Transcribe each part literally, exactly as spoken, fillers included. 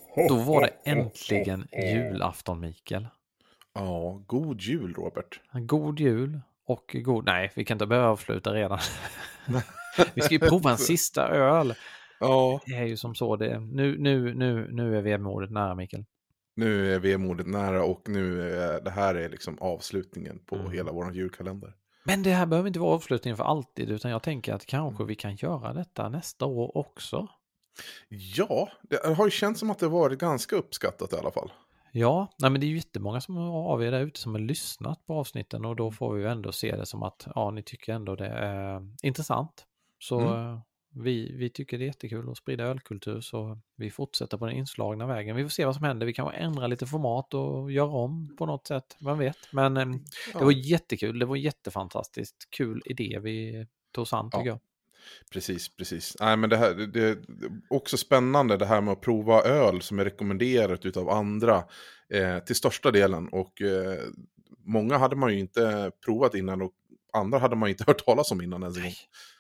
Då var det äntligen julafton, Mikael. Ja, god jul, Robert. God jul och god... Nej, vi kan inte börja avsluta redan. Vi ska ju prova en sista öl. Ja, Det är ju som så det. Nu, nu, nu, nu är vemodet nära, Mikael. nu är vemodet nära och nu är det här är liksom avslutningen på Mm. hela vår julkalender. Men det här behöver inte vara avslutningen för alltid, utan jag tänker att kanske vi kan göra detta nästa år också. Ja, det har ju känts som att det varit ganska uppskattat i alla fall. Ja, nej men det är ju jättemånga som av er där ute som har lyssnat på avsnitten och då får vi ju ändå se det som att ja, ni tycker ändå det är intressant. Så Mm. vi, vi tycker det är jättekul att sprida ölkultur, så vi fortsätter på den inslagna vägen. Vi får se vad som händer. Vi kan ändra lite format och göra om på något sätt, vem vet. Men eh, det Ja. var jättekul, det var jättefantastiskt kul idé vi tog oss an, tycker Ja. jag. Precis, precis. Nej, men det här det, det är också spännande det här med att prova öl som är rekommenderat utav andra eh, till största delen. Och eh, många hade man ju inte provat innan och andra hade man ju inte hört talas om innan ens en gång.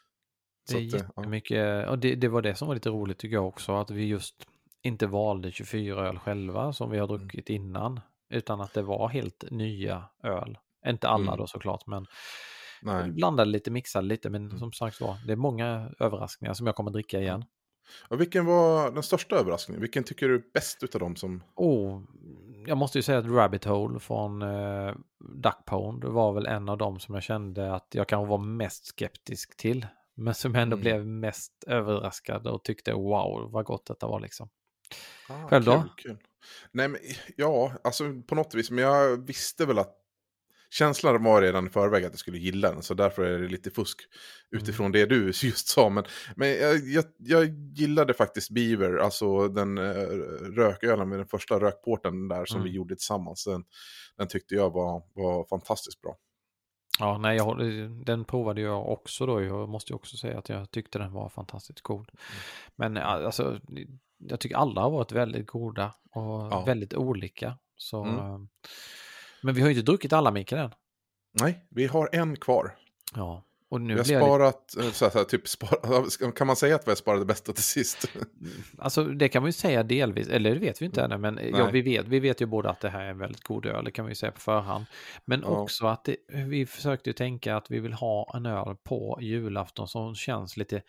Det är Så att, eh, ja. jättemycket, och det, det var det som var lite roligt tycker jag också, att vi just inte valde tjugofyra öl själva som vi har druckit innan, utan att det var helt nya öl. Inte alla Mm. då såklart, men Nej. blandade lite, mixade lite, men Mm. som sagt var, det är många överraskningar som jag kommer dricka igen. Och vilken var den största överraskningen? Vilken tycker du är bäst utav dem som... Oh, jag måste ju säga att Rabbit Hole från eh, Duck Pond var väl en av dem som jag kände att jag kanske var mest skeptisk till. Men som jag ändå Mm. blev mest överraskad och tyckte wow, vad gott detta var liksom. Ah, Själv då? kul, kul. Nej, men ja, alltså på något vis. Men jag visste väl att känslan var redan i förväg att jag skulle gilla den. Så därför är det lite fusk utifrån Mm. det du just sa. Men, men jag, jag, jag gillade faktiskt Beaver, alltså den äh, rökölen med den första rökporten där som Mm. vi gjorde tillsammans. Den, den tyckte jag var, var fantastiskt bra. Ja, nej, jag, håller- den provade jag också då. Jag måste ju också säga att jag tyckte den var fantastiskt god. Men alltså, jag tycker alla har varit väldigt goda och Ja. väldigt olika. Så, Mm. eh, men vi har ju inte druckit alla, Mikael, än. Nej, vi har en kvar. Ja, och nu Vi har blir jag lite... sparat, eh, så här, typ spara, kan man säga att vi har sparat det bästa till sist? Alltså det kan man ju säga delvis, eller det vet vi inte ännu, men ja, Nej. vi vet, vi vet ju både att det här är en väldigt god öl, det kan vi ju säga på förhand. Men Ja. också att det, vi försökte ju tänka att vi vill ha en öl på julafton som känns lite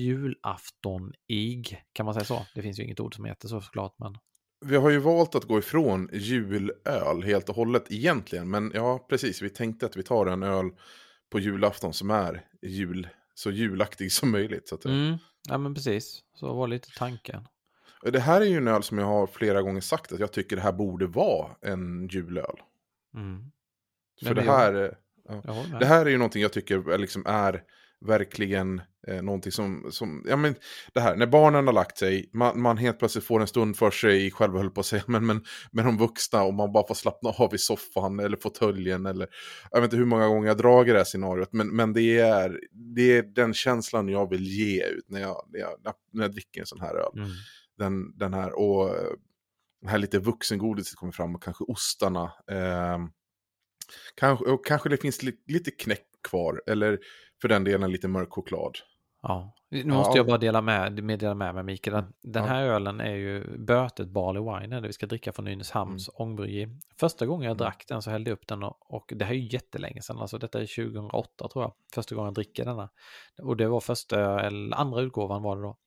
julaftonig, kan man säga så? Det finns ju inget ord som heter så såklart, men... Vi har ju valt att gå ifrån julöl helt och hållet egentligen. Men ja, precis. Vi tänkte att vi tar en öl på julafton som är jul, så julaktig som möjligt. Så att, Mm, ja men precis, så var lite tanken. det här är ju en öl som jag har flera gånger sagt att jag tycker det här borde vara en julöl. Mm. För Nej, det men jag- här, är- ja, Jag håller med. det här är ju någonting jag tycker är liksom är verkligen eh, någonting som, som, ja men det här, när barnen har lagt sig, man, man helt plötsligt får en stund för sig själv, höll på att säga, men, men med de vuxna och man bara får slappna av i soffan eller fåtöljen eller, jag vet inte hur många gånger jag dragit det här scenariot, men, men det, är, det är den känslan jag vill ge ut när jag, när jag, när jag dricker en sån här öl. Mm. Den, den här, och eh, det här lite vuxengodiset kommer fram och kanske ostarna, eh, kanske, och kanske det finns li, lite knäck kvar, eller för den delen lite mörk choklad. Ja, nu Ja. måste jag bara dela med, meddela med mig, Mikael. Den, den Ja. här ölen är ju Bötet Barley Wine, det vi ska dricka från Nynäshamns Mm. ångbryggeri. Första gången jag Mm. drack den så hällde jag upp den och, och det här är ju jättelänge sedan, alltså detta är tjugohundraåtta tror jag, första gången jag dricker denna. Och det var första, eller andra utgåvan var det då.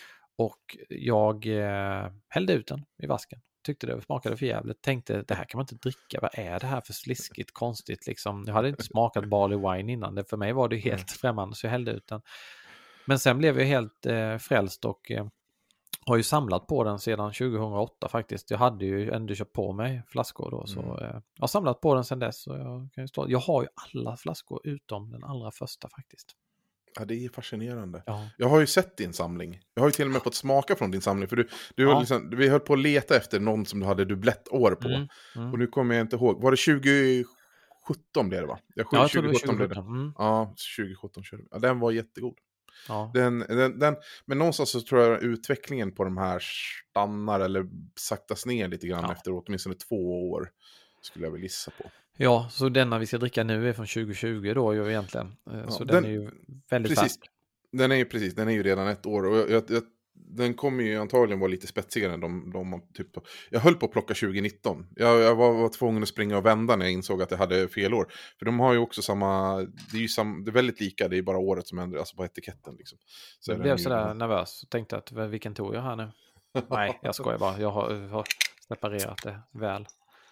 Och jag eh, hällde ut den i vasken. Tyckte det smakade för jävligt. Tänkte, det här kan man inte dricka. Vad är det här för sliskigt, konstigt liksom. Jag hade inte smakat barley wine innan. Det, för mig var det helt främmande, så jag hällde ut den. Men sen blev jag helt eh, frälst och eh, har ju samlat på den sedan tjugohundraåtta faktiskt. Jag hade ju ändå köpt på mig flaskor då. Så Mm. eh, jag har samlat på den sedan dess. Och jag, kan ju stå, jag har ju alla flaskor utom den allra första faktiskt. Ja, det är fascinerande. Ja. Jag har ju sett din samling. Jag har ju till och med fått smaka från din samling. För du, du Ja. har liksom, vi höll på att leta efter någon som du hade dubblettår på. Mm, mm. Och nu kommer jag inte ihåg. Var det tjugosjutton blev det va? Jag, Ja, jag tror det var tjugosjutton blev det. tjugosjutton. Mm. Ja, tjugosjutton körde vi. Ja, den var jättegod. Ja. Den, den, den, men någonstans så tror jag utvecklingen på de här stannar eller saktas ner lite grann Ja. efter åtminstone två år. Skulle jag väl gissa på. Ja, så denna vi ska dricka nu är från tjugohundratjugo då ju egentligen. Eh, Ja, så den- den är ju väldigt precis. färsk. Den är ju precis, den är ju redan ett år. Och jag, jag, jag den kommer ju antagligen vara lite spetsigare än de, de man typ... Jag höll på att plocka tjugo nitton. Jag, jag var, var tvungen att springa och vända när jag insåg att jag hade fel år. För de har ju också samma... Det är ju sam, det är väldigt lika, det är bara året som ändrar, alltså på etiketten liksom. Så jag blev sådär nervös och tänkte att vilken tog jag här nu? Nej, jag skojar bara. Jag har, har separerat det väl.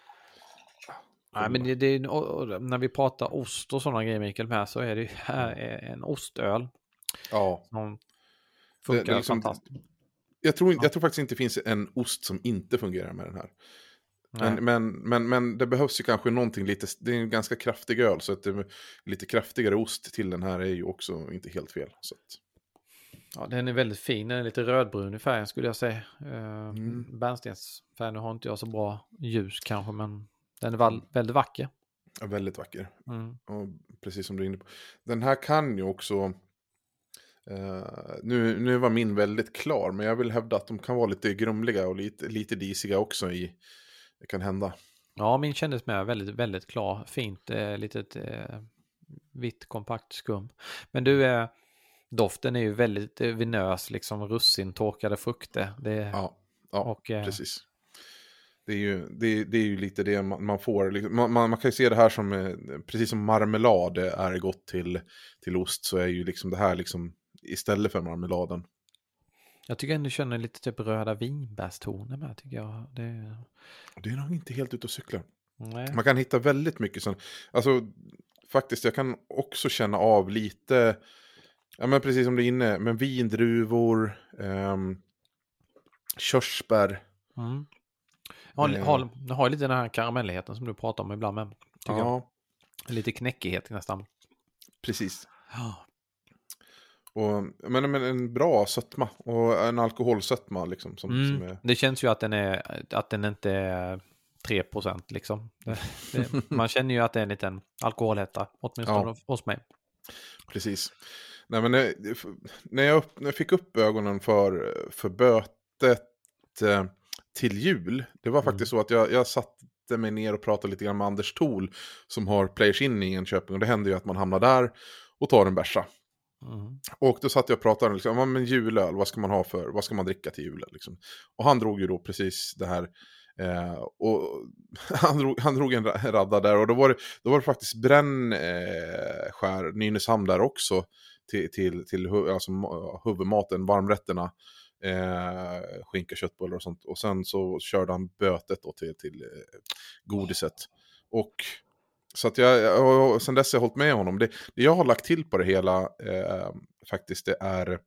Nej, men det, det är, och, när vi pratar ost och sådana grejer, Mikael, med, så är det ju här en ostöl. Ja. Som funkar det, det liksom, fantastiskt. Jag tror, jag tror faktiskt inte det finns en ost som inte fungerar med den här. Men, men, men, men det behövs ju kanske någonting lite, det är en ganska kraftig öl, så att det är lite kraftigare ost till den här är ju också inte helt fel. Så att... Ja, den är väldigt fin, den är lite rödbrun i färgen skulle jag säga. Uh, mm. Bärnstensfärgen, nu har inte jag så bra ljus kanske, men den är väl, väldigt vacker. Ja, väldigt vacker. Mm. Och precis som du är inne på. Den här kan ju också... Uh, nu, nu var min väldigt klar, men jag vill hävda att de kan vara lite grumliga och lite, lite disiga också i... Det kan hända. Ja, min kändes med väldigt, väldigt klar. Fint, eh, litet eh, vitt, kompakt skum. Men du, eh, doften är ju väldigt eh, vinös, liksom russin, torkade frukter. Det, ja, ja och, eh, precis. Det är, ju, det, det är ju lite det man, man får. Man, man, man kan ju se det här som, eh, precis som marmelad är gott till, till ost, så är ju liksom det här liksom istället för marmeladen. Jag tycker ändå känner lite typ röda vinbärstoner med, tycker jag. Det... det är nog inte helt ute och cykla. Nej. Man kan hitta väldigt mycket sånt. Alltså, faktiskt, jag kan också känna av lite, ja men precis som du är inne, men vindruvor, eh, körsbär. Mm. Har, eh. har, har lite den här karamelligheten som du pratar om ibland med, tycker ja. jag. Lite knäckighet nästan. Precis. Ja. Och, men, men en bra sötma och en alkoholsötma liksom. Som, mm. som är... Det känns ju att den, är, att den inte är tre procent liksom. Det, det, man känner ju att det är en liten alkoholhetta, åtminstone ja. hos mig. Precis. Nej, men när, när, jag, när jag fick upp ögonen för, för bötet eh, till jul, det var faktiskt mm. så att jag, jag satte mig ner och pratade lite grann med Anders Thol som har Players in i Enköping, och det händer ju att man hamnar där och tar en bärsa. Mm. Och då satt jag och pratade liksom, men julöl, vad ska man ha för, vad ska man dricka till julen liksom? Och han drog ju då precis det här, eh, och han drog, han drog en radda där, och då var det, då var det faktiskt Brännskär, eh, Nynäshamn där också till, till, till alltså, huvudmaten, varmrätterna, eh, skinka, köttbullar och sånt, och sen så körde han bötet då till, till eh, godiset. Och så att jag, och sen dess har jag hållit med honom. Det, det jag har lagt till på det hela eh, faktiskt, det är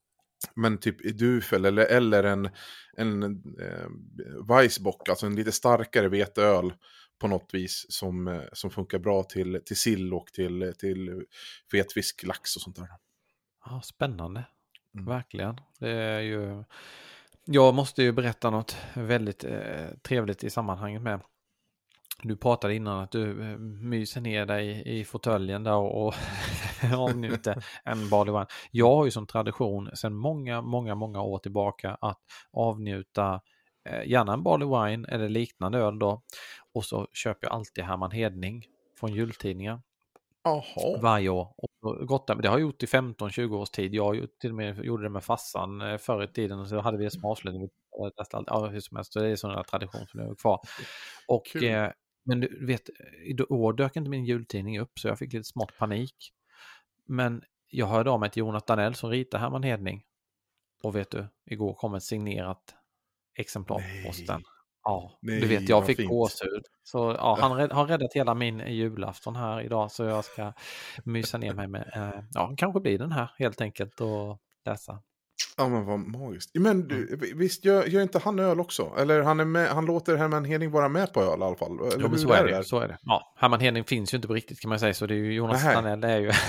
men typ dufel eller, eller en, en eh, Weissbock, alltså en lite starkare veteöl på något vis som, eh, som funkar bra till, till sill och till, till fetfisk, lax och sånt där. Ja, spännande. Mm. Verkligen. Det är ju... Jag måste ju berätta något väldigt eh, trevligt i sammanhanget med. Du pratade innan att du myser ner dig i fåtöljen där och avnjuter en barley wine. Jag har ju som tradition sedan många, många, många år tillbaka att avnjuta eh, gärna en barley wine eller liknande öl då. Och så köper jag alltid Herman Hedning från jultidningar. Aha. Varje år. Och gott, det har jag gjort i femton tjugo års tid. Jag till och med gjorde det med fassan förr i tiden, och så hade vi det som avslutning. Ja, hur som helst, så det är sån där tradition som är kvar. Och eh, men du vet, i år dök inte min jultidning upp, så jag fick lite smått panik. Men jag hörde av mig till Jonas Danell som ritar Herman Hedning. Och vet du, igår kom ett signerat exemplar på posten. Ja, Nej, du vet, jag fick gåshud. Så ja, han red, har räddat hela min julafton här idag, så jag ska mysa ner mig med, eh, ja, kanske blir den här helt enkelt och läsa. Ja, men vad magiskt. Men du, mm. visst gör, gör inte han öl också? Eller han, är med, han låter Herman Hedning vara med på öl i alla fall? Eller ja, men så är det, det så är det. Ja, Herman Hedning finns ju inte på riktigt, kan man säga, så det är ju Jonas Danell är ju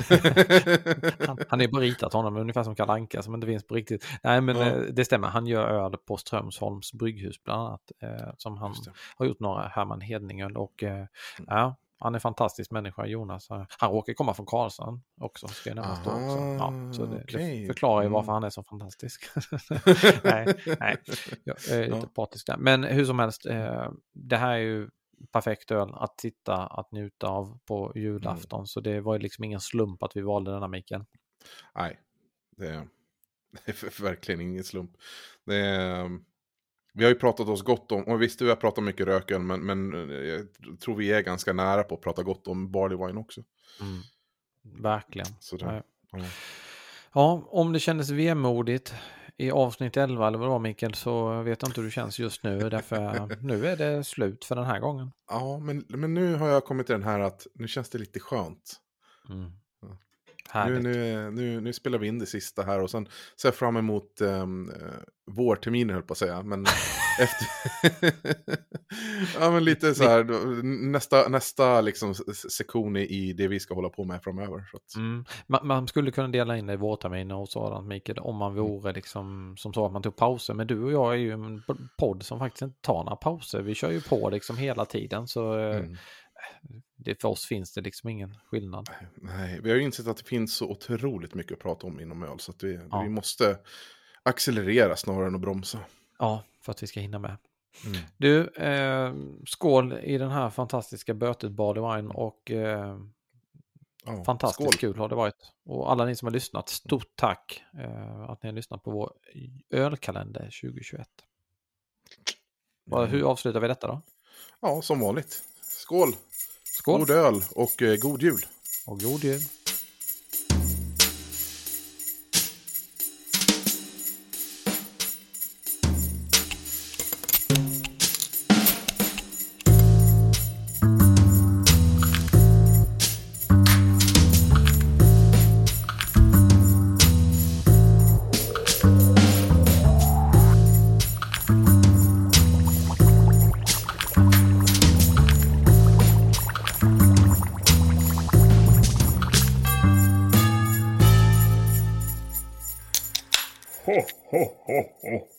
han, han är bara ritat honom ungefär som Kalle Anka som inte finns på riktigt. Nej, men ja. det stämmer, han gör öl på Strömsholms brygghus bland annat, eh, som han har gjort några Herman Hedning-öl, och eh, mm. ja, han är en fantastisk människa, Jonas. Han råkar komma från Karlsson också, ska jag nämna stå också. Ja, så det, okay. det förklarar ju varför mm. han är så fantastisk. nej, nej, jag är lite ja. partisk där. Men hur som helst, eh, det här är ju perfekt öl att titta, att njuta av på julafton. Mm. Så det var ju liksom ingen slump att vi valde denna, Mikael. Nej, det, Det är verkligen ingen slump. Det är, vi har ju pratat oss gott om, och visst vi har pratat mycket röken, men, men jag tror vi är ganska nära på att prata gott om barley wine också. Mm. Verkligen. Så det, ja. Ja, om det kändes vemodigt i avsnitt elva eller vad det var, Mikael, så vet jag inte hur det känns just nu. Därför nu är det slut för den här gången. Ja, men, men nu har jag kommit till den här att nu känns det lite skönt. Mm. Nu, nu, nu, nu spelar vi in det sista här och sen ser jag fram emot um, vårterminen, höll på att säga. Men efter... ja, men lite så här, nästa, nästa liksom sektion i det vi ska hålla på med framöver. Så att... mm. man, man skulle kunna dela in det i vårterminer och sådant, Mikael, om man vore liksom som så att man tog pauser. Men du och jag är ju en podd som faktiskt inte tar några pauser. Vi kör ju på liksom hela tiden, så... Mm. Det, för oss finns det liksom ingen skillnad. Nej, vi har ju insett att det finns så otroligt mycket att prata om inom öl, så att vi, ja. vi måste accelerera snarare än att bromsa. Ja, för att vi ska hinna med. Mm. Du, eh, skål i den här fantastiska bötet barley wine och eh, ja, fantastiskt skål. Kul har det varit. Och alla ni som har lyssnat, stort tack eh, att ni har lyssnat på vår ölkalender tjugohundratjugoett. Mm. Hur avslutar vi detta då? Ja, som vanligt. Skål! Skål! God öl och eh, god jul! Och god jul! Ho, ho, ho, ho.